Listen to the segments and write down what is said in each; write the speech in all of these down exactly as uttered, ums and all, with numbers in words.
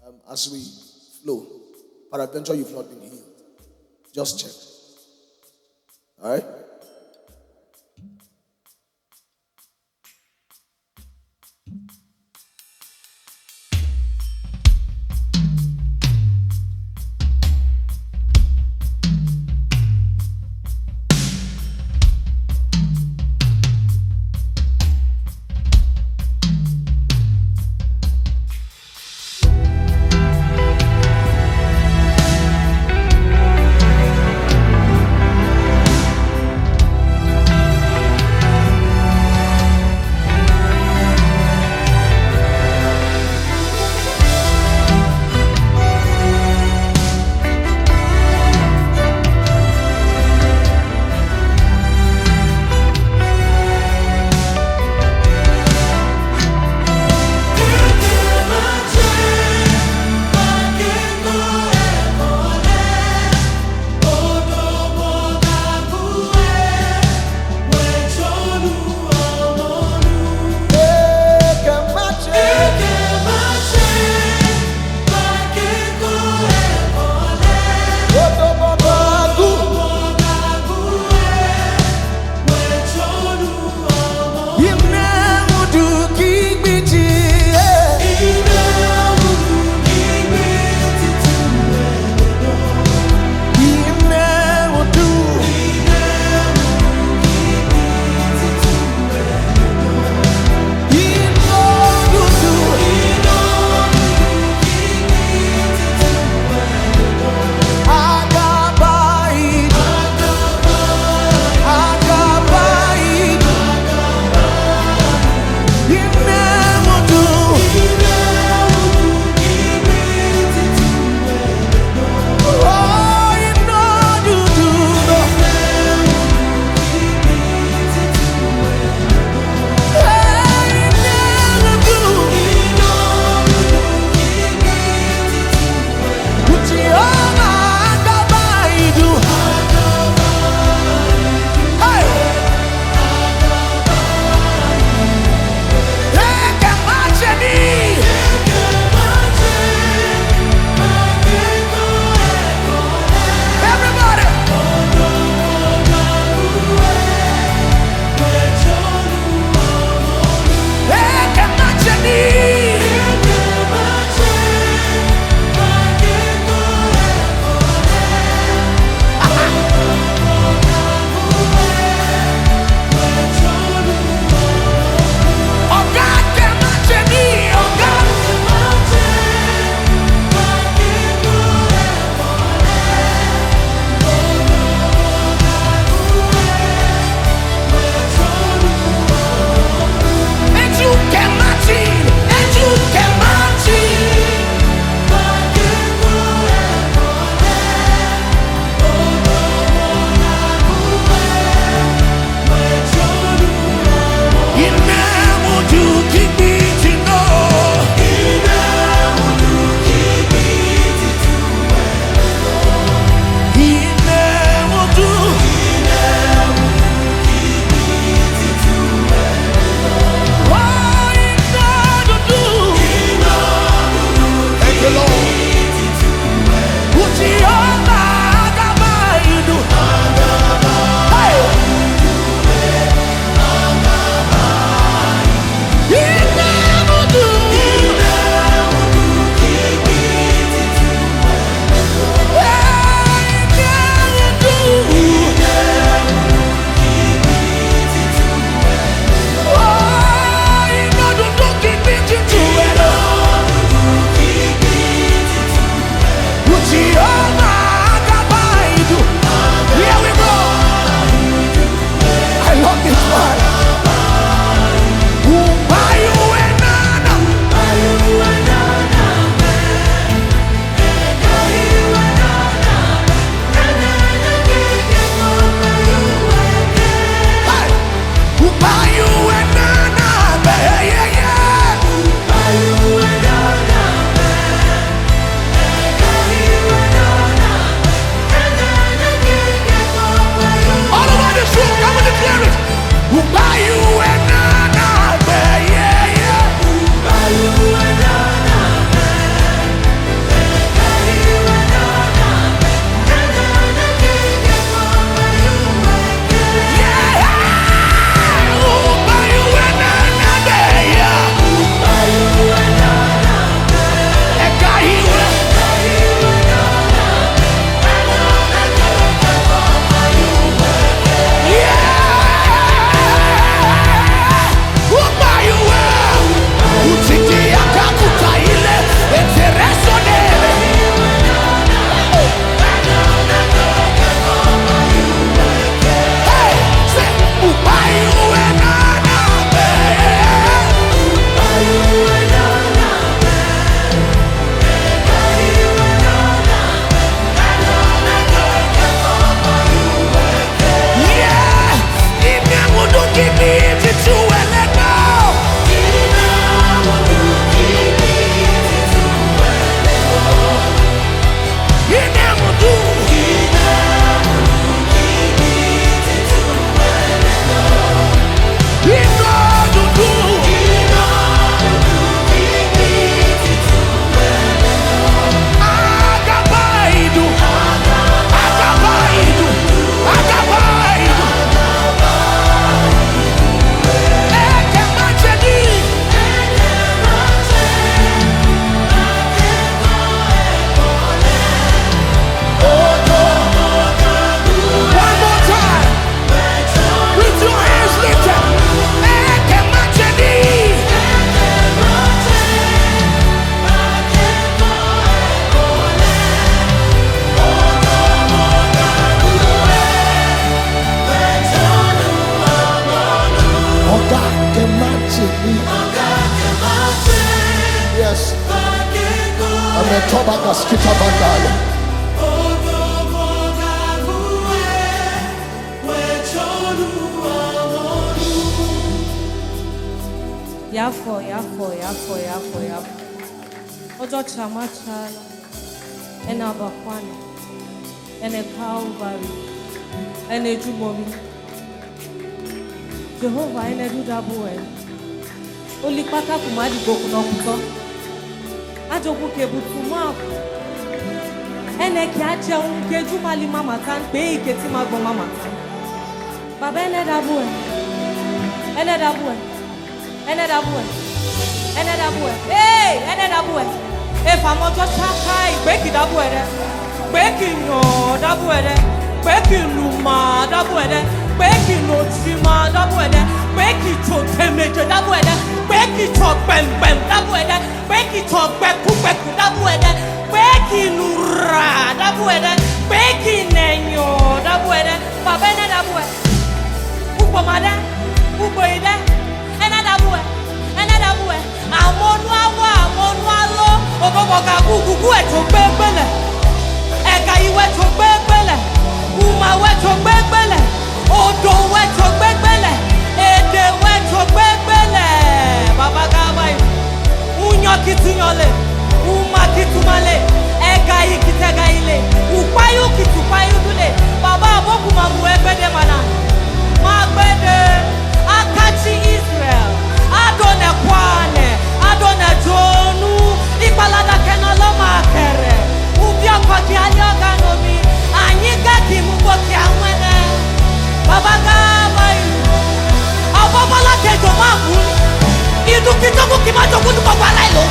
as we flow. Peradventure, you've not been healed. Just check. All right? retoba gaskita bandale. Yafo, yafo, yafo, yafo, yafo. Ojo chamachala. Ena bakwani. Ene Calvary. Ene jumomi. Jehovah ene dudabuwe. Oli pata kumadi boku no kuto. Ajoku kebutu mafu. Ene ki aje un keju mali mama tan pe iketi magbo mama tan. Baba ene dabuwe. Ene dabuwe. Ene dabuwe. Ene dabuwe. Hey, ene dabuwe. E famojo chaka igbeki dabuwe re. Gbeki no dabuwe re. Gbeki luma dabuwe re. Gbeki no chima dabuwe re. Gbeki chotemeje dabuwe re. Gbeki chopembem dabuwe re. Gbeki chopeku peku dabuwe re. Gbeki nura dabuwe re. Gbeki nenyo dabuwe re. Baba ene dabuwe. Upo made. Upo ide. Ene dabuwe. Ene dabuwe. Amonu awo amonu alo. Ogogo ka gugugu e to gbegbele. Ega iwe to gbegbele. Uma we to gbegbele. Odo we to gbegbele. Ede we to gbegbele. Baba gabai. Unyo kitunyole. Uma kitumale. Ega ikitega ile. Upayu kitupayu dule. Baba aboku mamu ebede mana. Magbede. Akachi Israel. Adone kwane. Adone jonu. Ipalada kenaloma kere. Ubia kwa kialioga nomi. Anyika kimubo kiamwene. Baba gabai. Ababala kejo mabu. Idu kitoku kimajoku du baba lailo.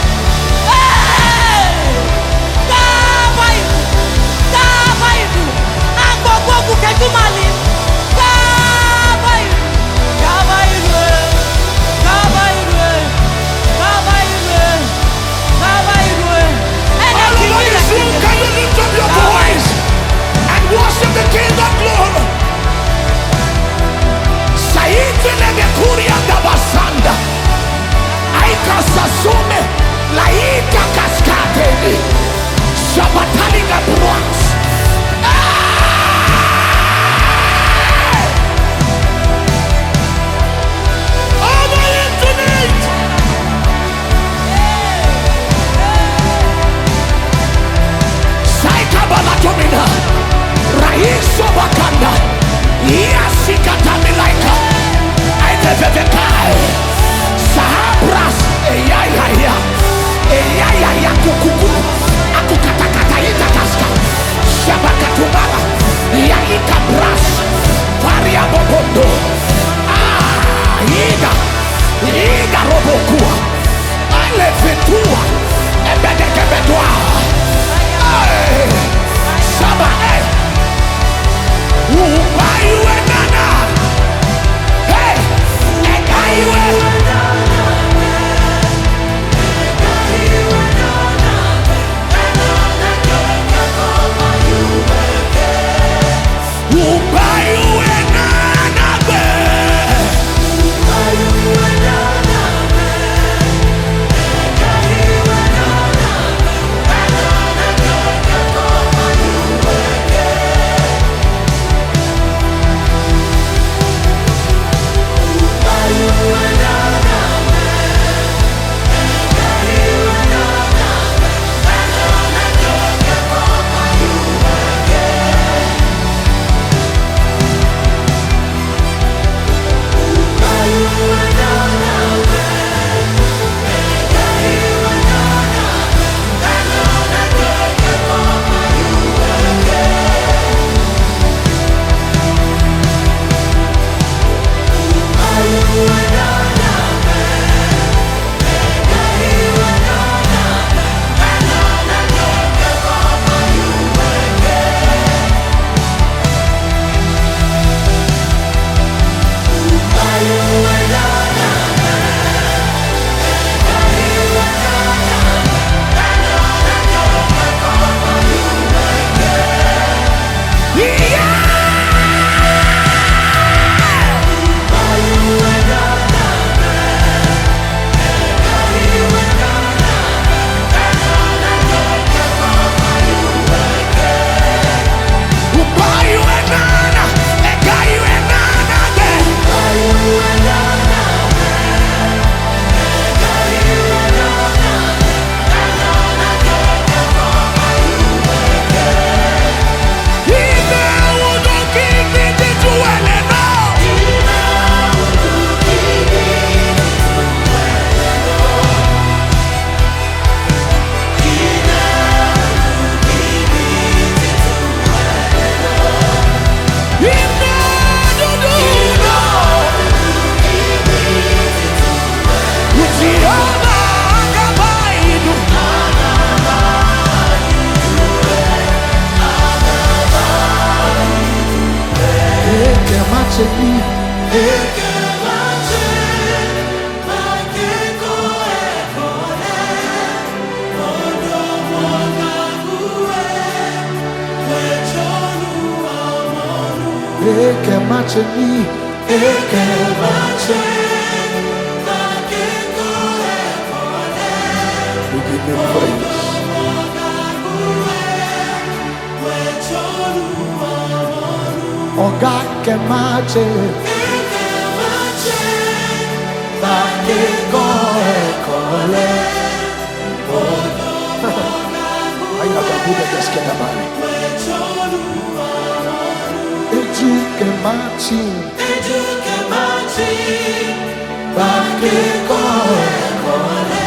Gabai. Gabai. Agbogu keju mali. Gabai. Gabai. Gabai. Gabai. Gabai. Everybody sing, can you lift up your voice and worship the King of Glory? Saiti negekuria dabasanda. Aika sasume laika kaskateni. Shabatani gabruans. Over it tonight. Saika balatomina. Raiso bakanda. Yasikata milaika. Aitevevekai. Sahabras. Eyayaya. Eyayaya kukuku. Akukatakata itakaska. Shabakatumala. Yaika bras. Varia bokondo. Ah, Iga. Iga robokua. Alevetua. Ebedekebedua. Hey. Saba. Hey. Ubayue nana. Hey. Egaiwe. eke macheni, eke macheni. We give him praise. Oga ke mache, ba ke go ekole. Ayi agabude deskena bari. Eju ke machi, eju ke machi, ba ke go ekole.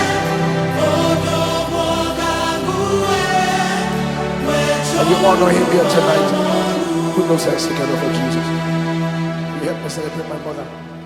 And you honor him here tonight. Who knows that second of Jesus? You help me celebrate my mother.